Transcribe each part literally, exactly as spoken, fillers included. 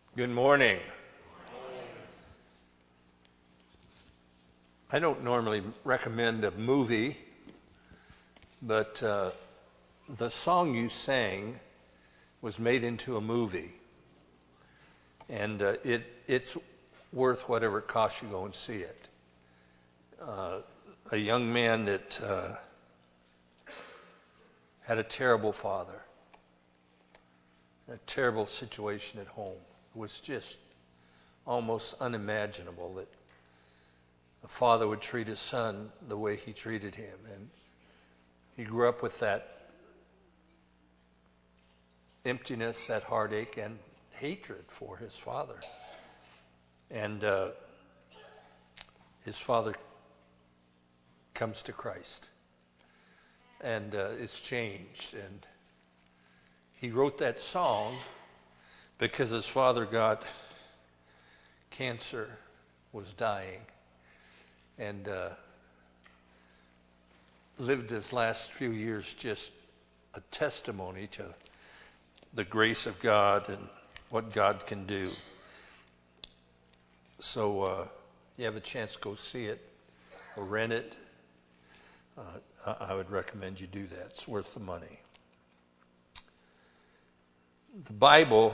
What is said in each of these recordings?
Good morning. I don't normally recommend a movie, but uh, the song you sang was made into a movie, and uh, it it's worth whatever it costs you to go and see it. Uh, a young man that uh, had a terrible father, a terrible situation at home. It was just almost unimaginable that a father would treat his son the way he treated him. And he grew up with that emptiness, that heartache, and hatred for his father. And uh, his father comes to Christ. And uh, it's changed. And he wrote that song because his father got cancer, was dying, and uh, lived his last few years just a testimony to the grace of God and what God can do. So uh, you have a chance to go see it or rent it. Uh, I would recommend you do that. It's worth the money. The Bible,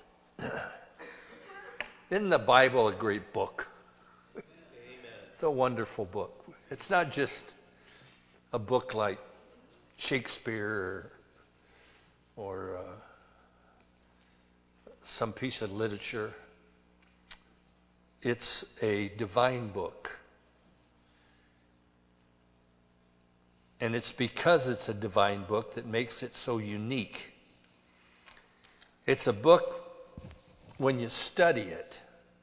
isn't the Bible a great book? Amen. It's a wonderful book. It's not just a book like Shakespeare or, or uh, some piece of literature. It's a divine book. And it's because it's a divine book that makes it so unique. It's a book, when you study it,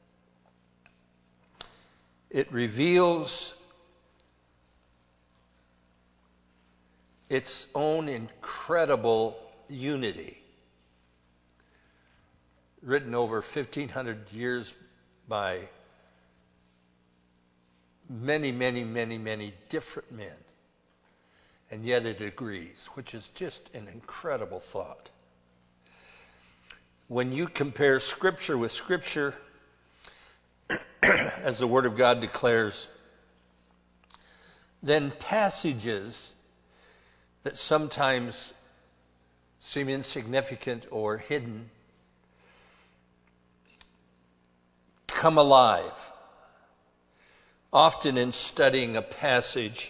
it reveals its own incredible unity, written over fifteen hundred years by many, many, many, many different men. And yet it agrees, which is just an incredible thought. When you compare Scripture with Scripture, as the Word of God declares, then passages that sometimes seem insignificant or hidden come alive. Often in studying a passage,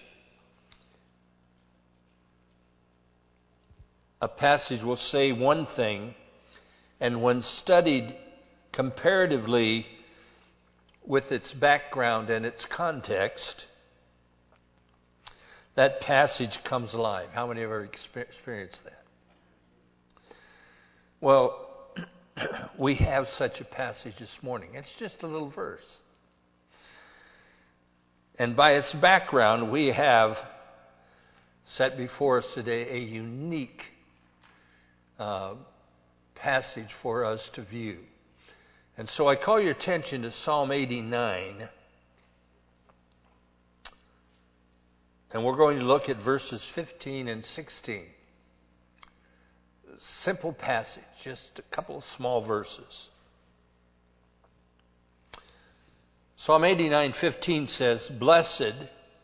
a passage will say one thing, and when studied comparatively with its background and its context, that passage comes alive. How many have ever experienced that? Well, we have such a passage this morning. It's just a little verse. And by its background, we have set before us today a unique uh, passage for us to view. And so I call your attention to Psalm eighty-nine. And we're going to look at verses fifteen and sixteen. Simple passage, just a couple of small verses. Psalm eighty-nine fifteen says, Blessed,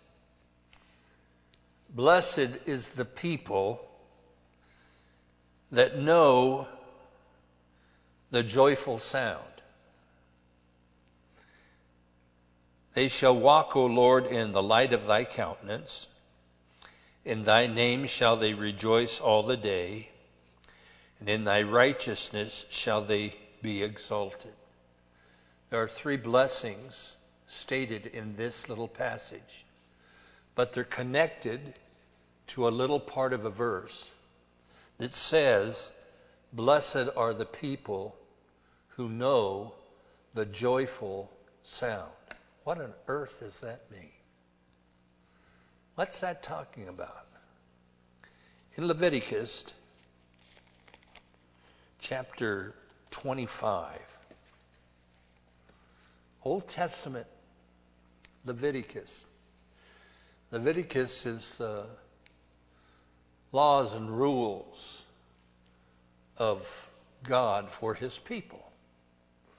blessed is the people that know the joyful sound. They shall walk, O Lord, in the light of thy countenance. In thy name shall they rejoice all the day, and in thy righteousness shall they be exalted. There are three blessings stated in this little passage, but they're connected to a little part of a verse that says, Blessed are the people who know the joyful sound. What on earth does that mean? What's that talking about? In Leviticus chapter twenty-five, Old Testament Leviticus. Leviticus is uh, laws and rules of God for his people.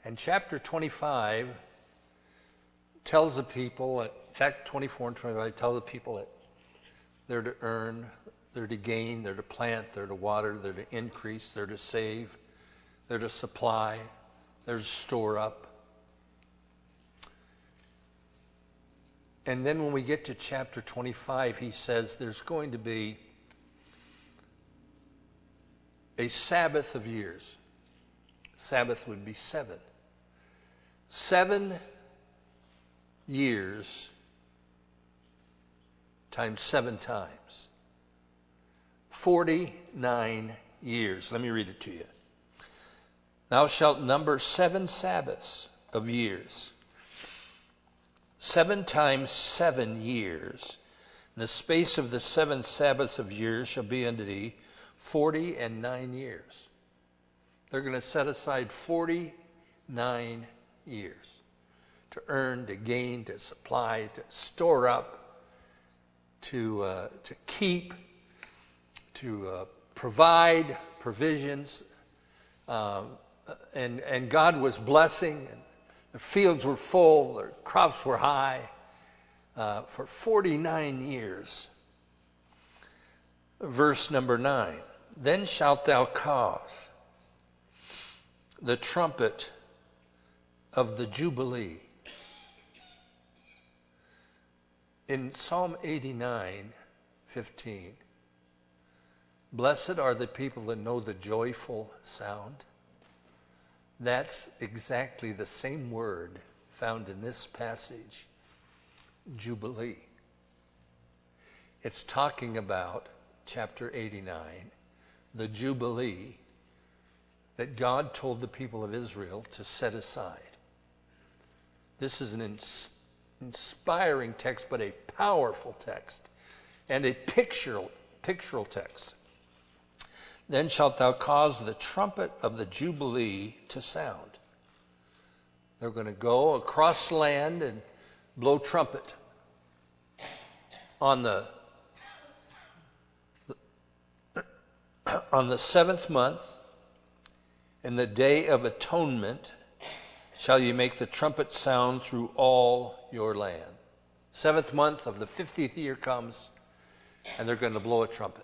And chapter twenty-five tells the people, in fact, twenty-four and twenty-five tell the people that they're to earn, they're to gain, they're to plant, they're to water, they're to increase, they're to save, they're to supply, they're to store up. And then when we get to chapter twenty-five, he says there's going to be a Sabbath of years. Sabbath would be seven. Seven years times seven times. Forty-nine years. Let me read it to you. Thou shalt number seven Sabbaths of years. Seven times seven years. And the space of the seven Sabbaths of years shall be unto thee forty and nine years. They're going to set aside forty-nine years to earn, to gain, to supply, to store up, to uh, to keep, to uh, provide provisions. Uh, and and God was blessing, and the fields were full, their crops were high uh, for forty-nine years. Verse number nine. Then shalt thou cause the trumpet of the Jubilee. In Psalm eighty-nine, fifteen, blessed are the people that know the joyful sound. That's exactly the same word found in this passage, Jubilee. It's talking about chapter eighty-nine, the Jubilee that God told the people of Israel to set aside. This is an ins- inspiring text, but a powerful text, and a pictorial, pictorial text. Then shalt thou cause the trumpet of the Jubilee to sound. They're going to go across land and blow trumpet on the on the seventh month, in the day of atonement, shall you make the trumpet sound through all your land. Seventh month of the fiftieth year comes, and they're going to blow a trumpet.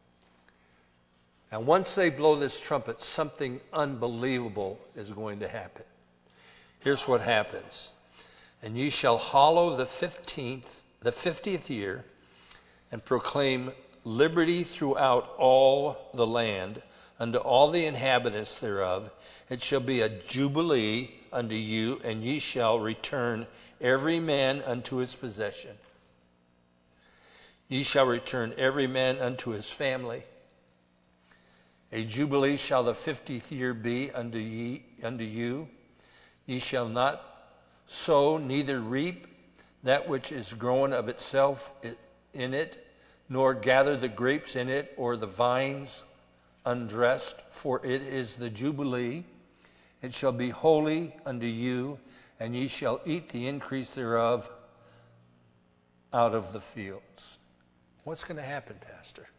And once they blow this trumpet, something unbelievable is going to happen. Here's what happens. And ye shall hallow the fifteenth, the fiftieth year, and proclaim liberty throughout all the land, unto all the inhabitants thereof. It shall be a jubilee unto you, and ye shall return every man unto his possession. Ye shall return every man unto his family. A jubilee shall the fiftieth year be unto ye unto you. Ye shall not sow, neither reap that which is growing of itself in it, nor gather the grapes in it, or the vines undressed, for it is the Jubilee. It shall be holy unto you, and ye shall eat the increase thereof out of the fields. What's going to happen, Pastor?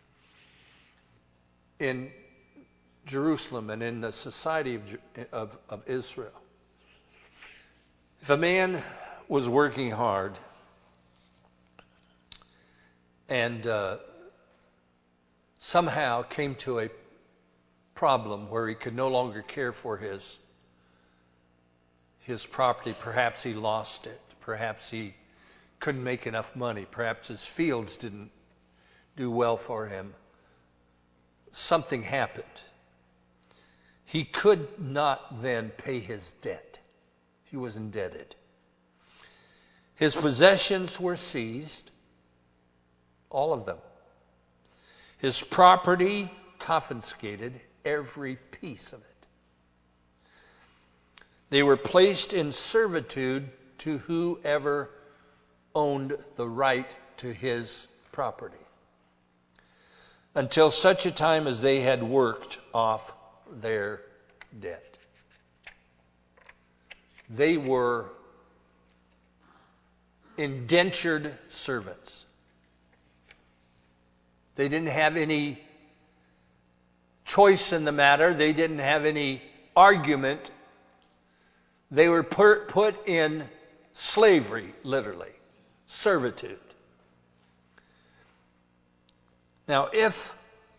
In Jerusalem and in the society of, of, of Israel, if a man was working hard and uh, somehow came to a problem where he could no longer care for his his property, perhaps he lost it, perhaps he couldn't make enough money, perhaps his fields didn't do well for him, something happened. He could not then pay his debt. He was indebted. His possessions were seized, all of them. His property confiscated, every piece of it. They were placed in servitude to whoever owned the right to his property, until such a time as they had worked off their debt. They were indentured servants. They didn't have any choice in the matter. They didn't have any argument They were per- put in slavery, literally, servitude. Now, if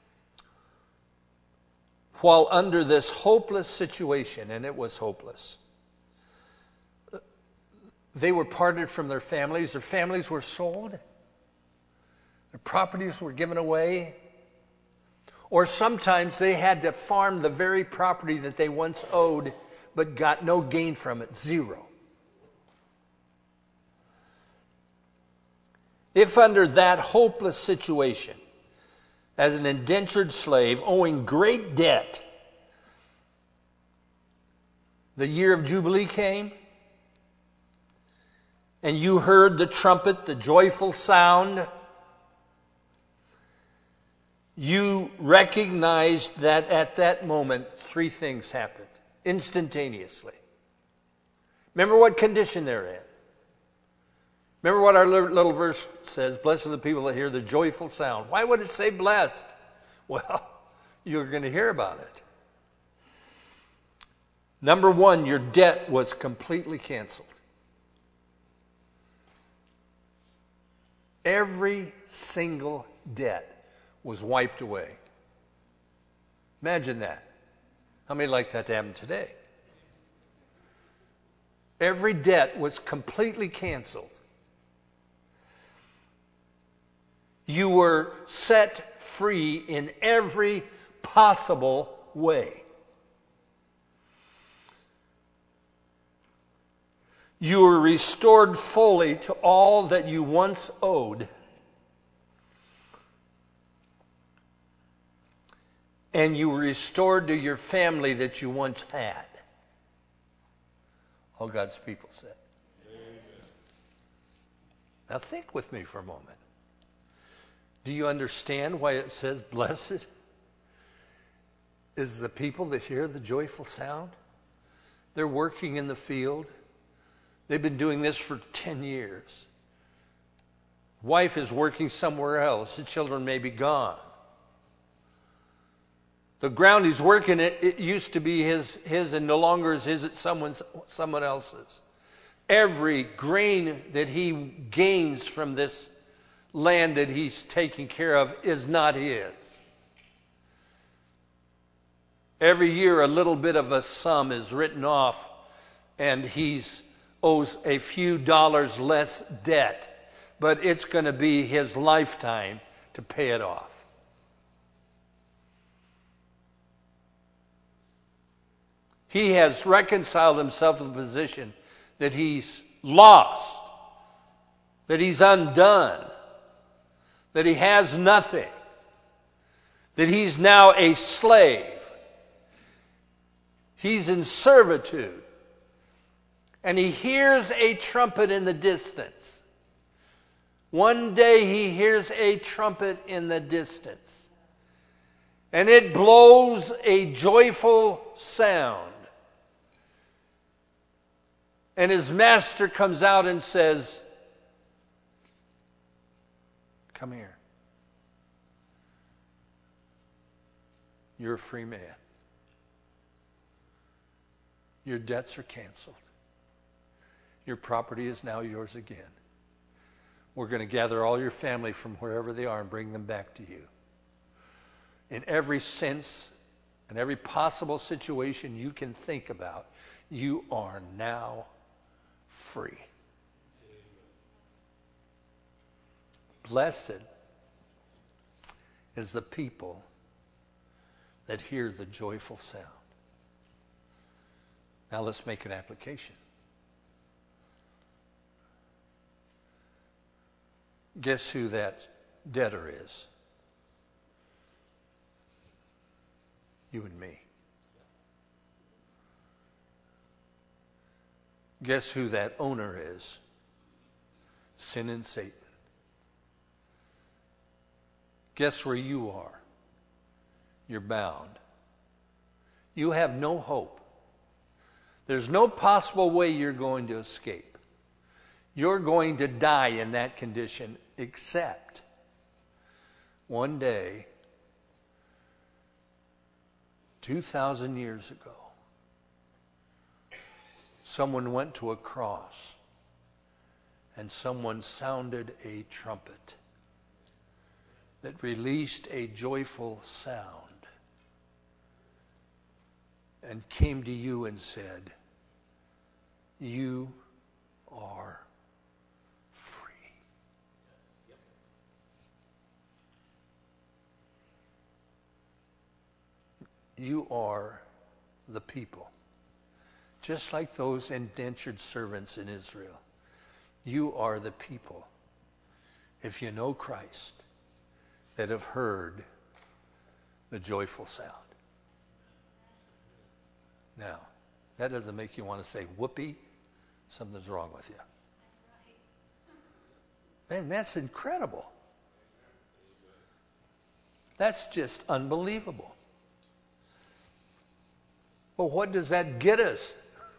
while under this hopeless situation, and it was hopeless, they were parted from their families, their families were sold, their properties were given away, or sometimes they had to farm the very property that they once owed but got no gain from it, zero. If under that hopeless situation, as an indentured slave owing great debt, the year of Jubilee came, and you heard the trumpet, the joyful sound, you recognized that at that moment, three things happened instantaneously. Remember what condition they're in. Remember what our little verse says, blessed are the people that hear the joyful sound. Why would it say blessed? Well, you're going to hear about it. Number one, your debt was completely canceled. Every single debt was wiped away. Imagine that. How many like that to happen today? Every debt was completely canceled. You were set free in every possible way. You were restored fully to all that you once owed. And you were restored to your family that you once had. All God's people said. Amen. Now think with me for a moment. Do you understand why it says blessed is the people that hear the joyful sound? They're working in the field. They've been doing this for ten years. Wife is working somewhere else. The children may be gone. The ground he's working it, it used to be his, his and no longer is his, it's someone's, someone else's. Every grain that he gains from this land that he's taking care of is not his. Every year a little bit of a sum is written off and he's owes a few dollars less debt, but it's going to be his lifetime to pay it off. He has reconciled himself to the position that he's lost, that he's undone, that he has nothing, that he's now a slave. He's in servitude. And he hears a trumpet in the distance. One day he hears a trumpet in the distance. And it blows a joyful sound. And his master comes out and says, "Come here. You're a free man. Your debts are canceled. Your property is now yours again. We're going to gather all your family from wherever they are and bring them back to you. In every sense and every possible situation you can think about, you are now free." Blessed is the people that hear the joyful sound. Now let's make an application. Guess who that debtor is? You and me. Guess who that owner is? Sin and Satan. Guess where you are? You're bound. You have no hope. There's no possible way you're going to escape. You're going to die in that condition, except one day, two thousand years ago, someone went to a cross and someone sounded a trumpet that released a joyful sound and came to you and said, you are free. You are the people. Just like those indentured servants in Israel. You are the people, if you know Christ, that have heard the joyful sound. Now, that doesn't make you want to say, whoopee, something's wrong with you. Man, that's incredible. That's just unbelievable. Well, what does that get us?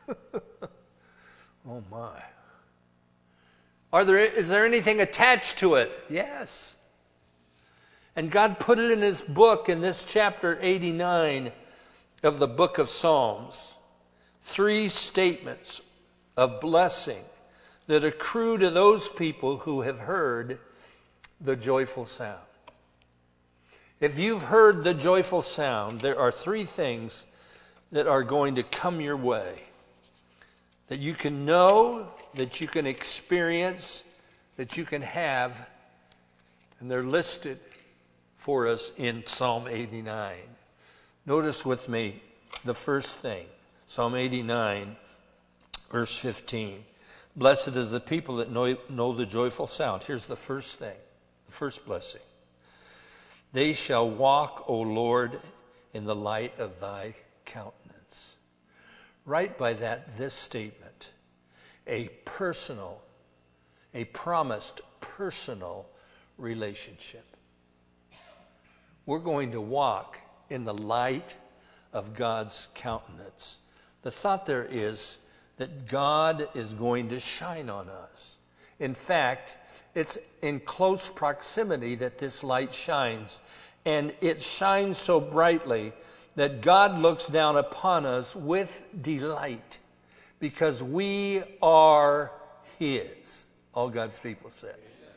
Oh my. Are there, is there anything attached to it? Yes. And God put it in his book in this chapter eighty-nine of the book of Psalms. Three statements of blessing that accrue to those people who have heard the joyful sound. If you've heard the joyful sound, there are three things that are going to come your way. That you can know, that you can experience, that you can have. And they're listed for us in Psalm eighty-nine. Notice with me the first thing. Psalm eighty-nine, verse fifteen. Blessed is the people that know, know the joyful sound. Here's the first thing, the first blessing. They shall walk, O Lord, in the light of thy countenance. Right by that, this statement, a personal, a promised personal relationship. We're going to walk in the light of God's countenance. The thought there is that God is going to shine on us. In fact, it's in close proximity that this light shines. And it shines so brightly that God looks down upon us with delight because we are his. All God's people said.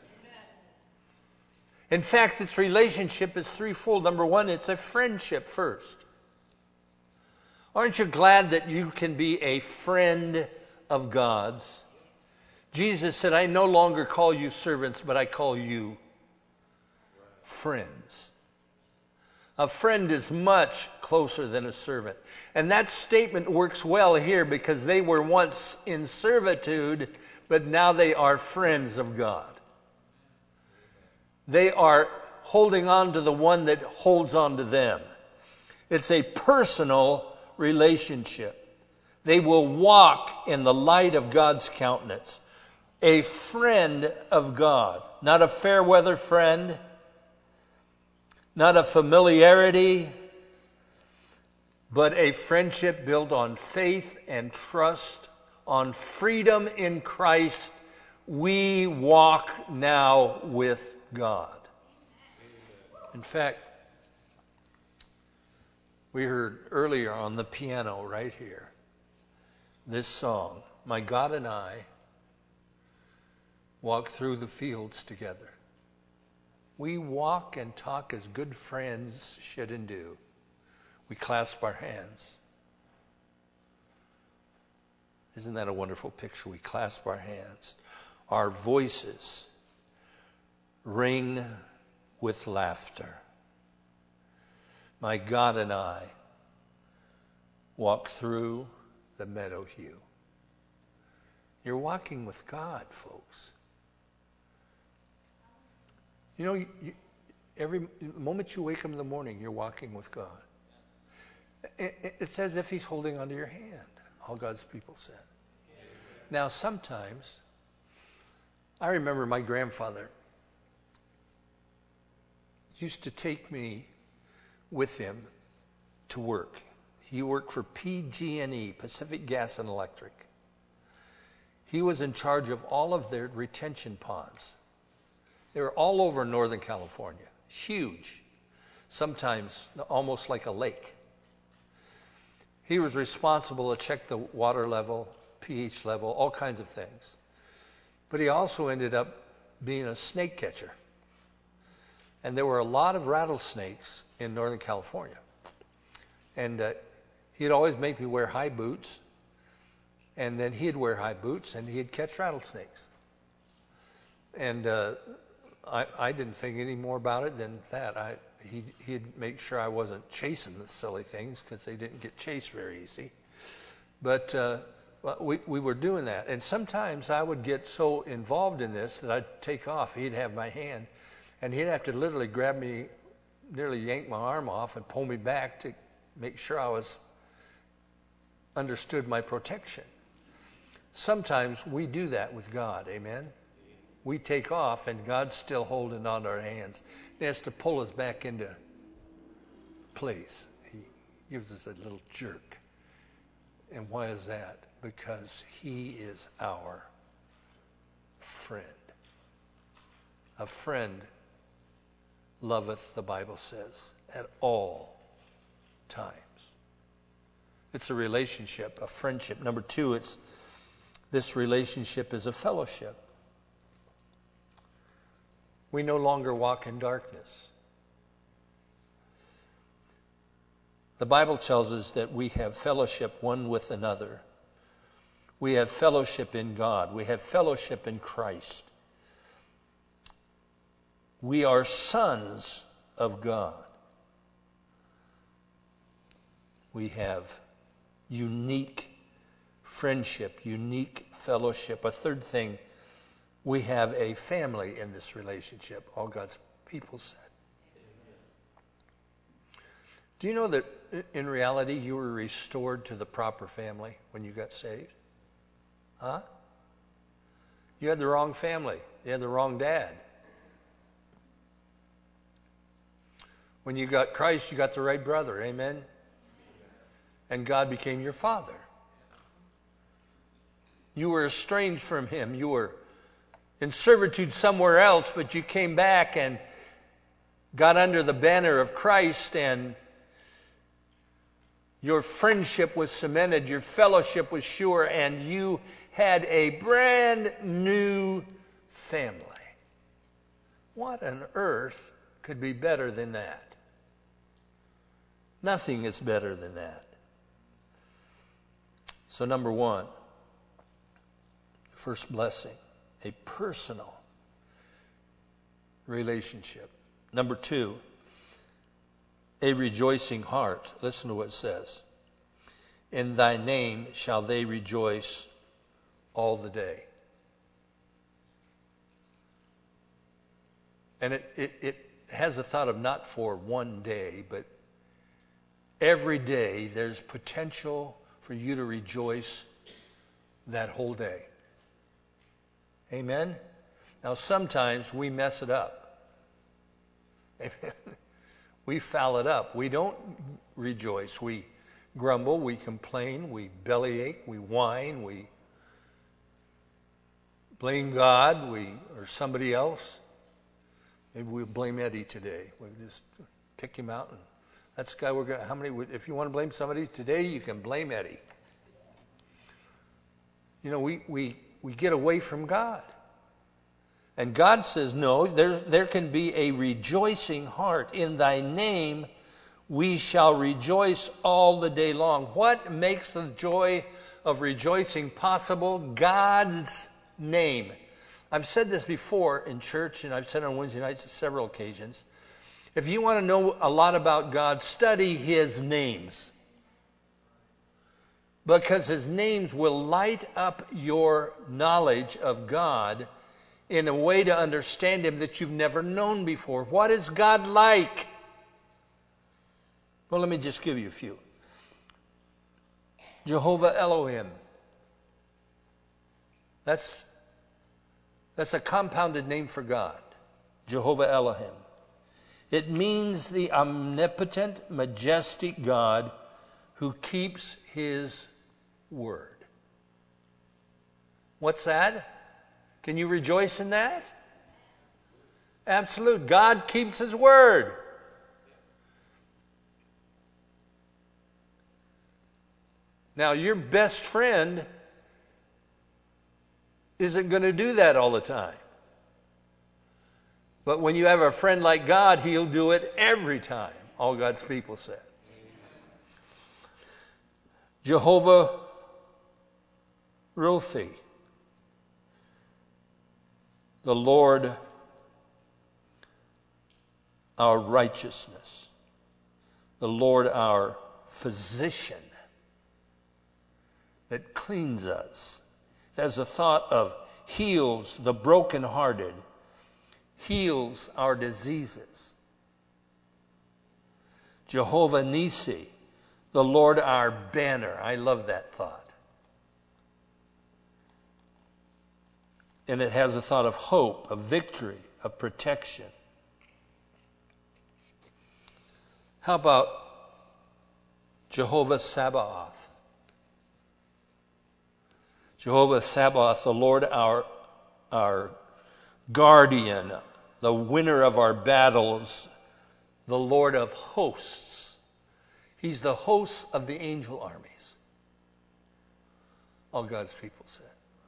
In fact, this relationship is threefold. Number one, it's a friendship first. Aren't you glad that you can be a friend of God's? Jesus said, I no longer call you servants, but I call you friends. A friend is much closer than a servant. And that statement works well here because they were once in servitude, but now they are friends of God. They are holding on to the one that holds on to them. It's a personal relationship. They will walk in the light of God's countenance. A friend of God, not a fair weather friend, not a familiarity, but a friendship built on faith and trust, on freedom in Christ. We walk now with God. In fact, we heard earlier on the piano right here, this song, My God and I walk through the fields together. We walk and talk as good friends should and do. We clasp our hands. Isn't that a wonderful picture? We clasp our hands. Our voices ring with laughter. My God and I walk through the meadow hue. You're walking with God, folks. You know, you, you, every moment you wake up in the morning, you're walking with God. It, it's as if he's holding onto your hand, all God's people said. Now, sometimes, I remember my grandfather used to take me with him to work. He worked for P G and E, Pacific Gas and Electric. He was in charge of all of their retention ponds. They were all over Northern California, huge, sometimes almost like a lake. He was responsible to check the water level, pH level, all kinds of things. But he also ended up being a snake catcher. And there were a lot of rattlesnakes in Northern California. And uh, he'd always make me wear high boots. And then he'd wear high boots and he'd catch rattlesnakes. And uh, I, I didn't think any more about it than that. I, he, he'd make sure I wasn't chasing the silly things because they didn't get chased very easy. But uh, we, we were doing that. And sometimes I would get so involved in this that I'd take off. He'd have my hand. And he'd have to literally grab me, nearly yank my arm off and pull me back to make sure I was understood my protection. Sometimes we do that with God, amen? We take off and God's still holding on to our hands. He has to pull us back into place. He gives us a little jerk. And why is that? Because he is our friend. A friend loveth, the Bible says, at all times. It's a relationship, a friendship. Number two, it's this relationship is a fellowship. We no longer walk in darkness. The Bible tells us that we have fellowship one with another. We have fellowship in God. We have fellowship in Christ. We are sons of God. We have unique friendship, unique fellowship. A third thing, we have a family in this relationship, all God's people said. Do you know that in reality you were restored to the proper family when you got saved? Huh? You had the wrong family. You had the wrong dad. When you got Christ, you got the right brother. Amen? And God became your father. You were estranged from him. You were in servitude somewhere else, but you came back and got under the banner of Christ, and your friendship was cemented, your fellowship was sure, and you had a brand new family. What on earth could be better than that? Nothing is better than that. So number one, first blessing, a personal relationship. Number two, a rejoicing heart. Listen to what it says. In thy name shall they rejoice all the day. And it, it, it has a thought of not for one day, but every day there's potential for you to rejoice that whole day. Amen? Now sometimes we mess it up. Amen? We foul it up. We don't rejoice. We grumble, we complain, we bellyache, we whine, we blame God, we or somebody else. Maybe we'll blame Eddie today. We'll just kick him out. And that's the guy we're going to, how many, if you want to blame somebody today, you can blame Eddie. You know, we, we, we get away from God. And God says, no, there, there can be a rejoicing heart. In thy name we shall rejoice all the day long. What makes the joy of rejoicing possible? God's name. I've said this before in church, and I've said it on Wednesday nights on several occasions. If you want to know a lot about God, study his names. Because his names will light up your knowledge of God in a way to understand him that you've never known before. What is God like? Well, let me just give you a few. Jehovah Elohim. That's, that's a compounded name for God. Jehovah Elohim. It means the omnipotent, majestic God who keeps his word. What's that? Can you rejoice in that? Absolute. God keeps his word. Now, your best friend isn't going to do that all the time. But when you have a friend like God, He'll do it every time, all God's people said. Jehovah Rophi, the Lord our righteousness, the Lord our physician that cleans us. It has a thought of heals the brokenhearted, heals our diseases. Jehovah Nisi, the Lord our banner. I love that thought. And it has a thought of hope, of victory, of protection. How about Jehovah Sabaoth? Jehovah Sabaoth, the Lord our, our guardian, the winner of our battles, the Lord of hosts. He's the host of the angel armies. All God's people said.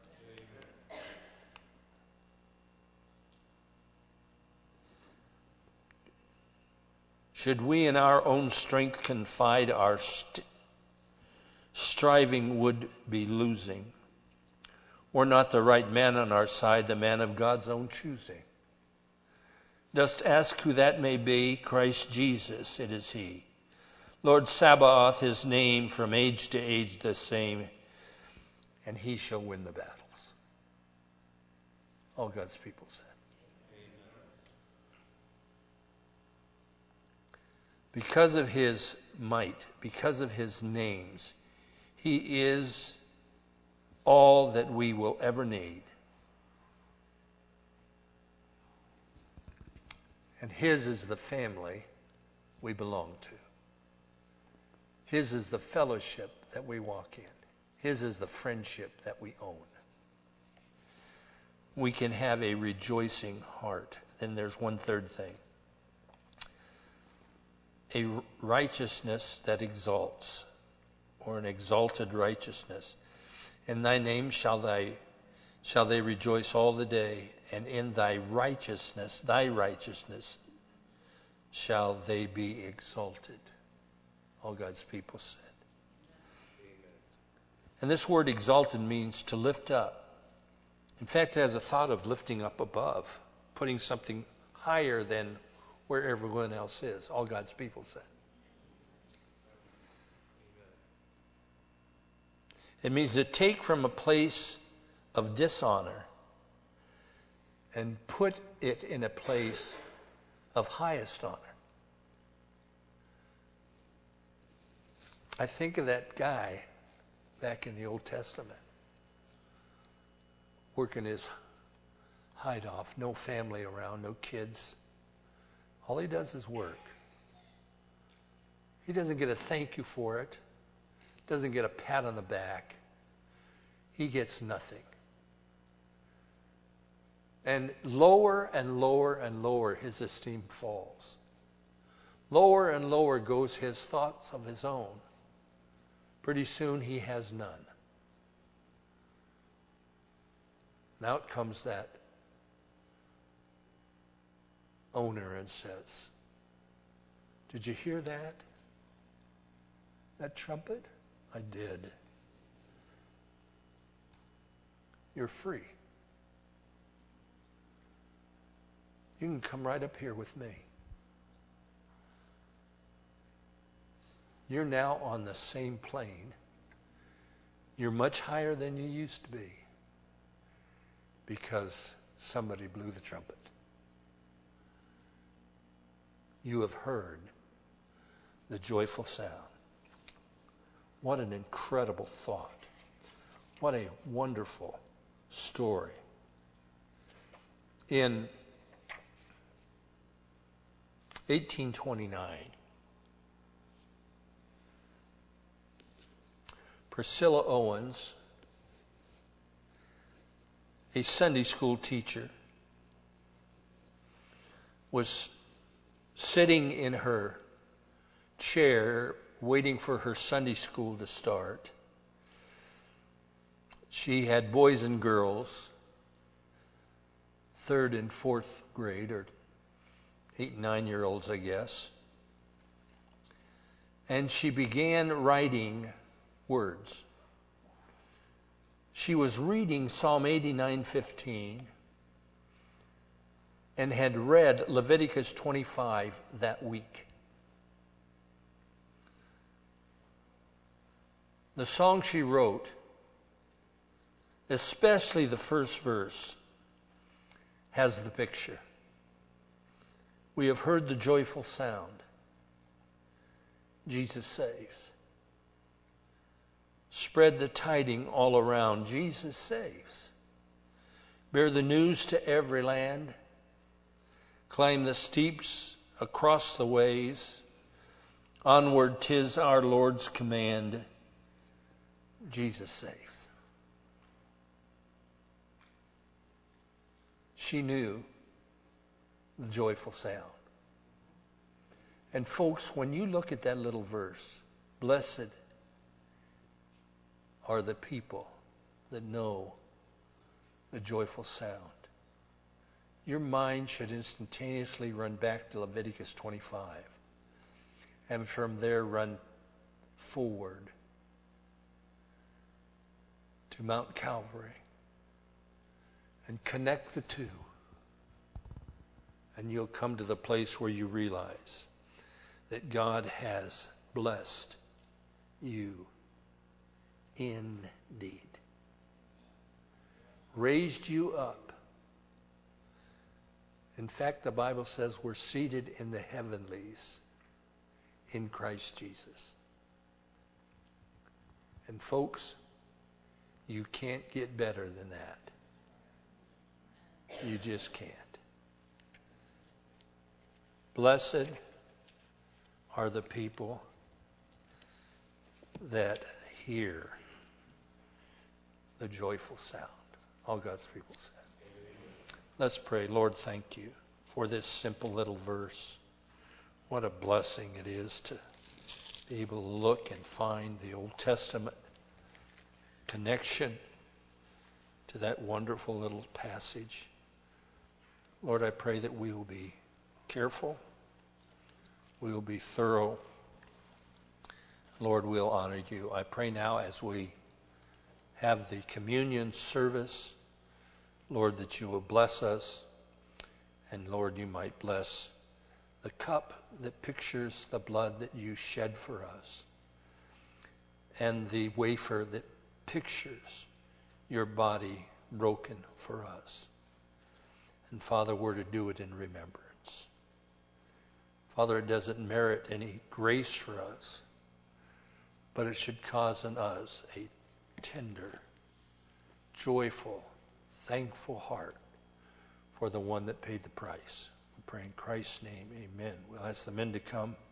Should we in our own strength confide, our st- striving would be losing. We're not the right man on our side, the man of God's own choosing. Dost ask who that may be? Christ Jesus, it is He. Lord Sabaoth, His name, from age to age the same, and He shall win the battles. All God's people said. Because of His might, because of His names, He is all that we will ever need. And His is the family we belong to. His is the fellowship that we walk in. His is the friendship that we own. We can have a rejoicing heart. Then there's one third thing. A righteousness that exalts, or an exalted righteousness. In thy name shall thy shall they rejoice all the day, and in thy righteousness, thy righteousness, shall they be exalted. All God's people said. And this word exalted means to lift up. In fact, it has a thought of lifting up above, putting something higher than where everyone else is. All God's people said. It means to take from a place of dishonor and put it in a place of highest honor. I think of that guy back in the Old Testament, working his hide off, no family around, no kids. All he does is work. He doesn't get a thank you for it. Doesn't get a pat on the back. He gets nothing. And lower and lower and lower his esteem falls. Lower and lower goes his thoughts of his own. Pretty soon he has none. Now it comes that owner and says, did you hear that? That trumpet? I did. You're free. You can come right up here with me. You're now on the same plane. You're much higher than you used to be because somebody blew the trumpet. You have heard the joyful sound. What an incredible thought. What a wonderful story. In eighteen twenty-nine, Priscilla Owens, a Sunday school teacher, was sitting in her chair waiting for her Sunday school to start. She had boys and girls, third and fourth grade, or eight and nine-year-olds, I guess. And she began writing words. She was reading Psalm eighty-nine fifteen and had read Leviticus twenty-five that week. The song she wrote, especially the first verse, has the picture. We have heard the joyful sound. Jesus saves. Spread the tiding all around. Jesus saves. Bear the news to every land. Climb the steeps across the ways. Onward 'tis our Lord's command. Jesus saves. She knew the joyful sound. And folks, when you look at that little verse, blessed are the people that know the joyful sound. Your mind should instantaneously run back to Leviticus twenty-five, and from there run forward to Mount Calvary and connect the two. And you'll come to the place where you realize that God has blessed you indeed. Raised you up. In fact, the Bible says we're seated in the heavenlies in Christ Jesus. And folks, you can't get better than that. You just can't. Blessed are the people that hear the joyful sound. All God's people said. Let's pray. Lord, thank you for this simple little verse. What a blessing it is to be able to look and find the Old Testament connection to that wonderful little passage. Lord, I pray that we will be careful. We will be thorough. Lord, we'll honor you. I pray now as we have the communion service, Lord, that you will bless us. And Lord, you might bless the cup that pictures the blood that you shed for us, and the wafer that pictures your body broken for us. And Father, we're to do it in remembrance. Father, it doesn't merit any grace for us, but it should cause in us a tender, joyful, thankful heart for the one that paid the price. We pray in Christ's name, amen. We'll ask the men to come.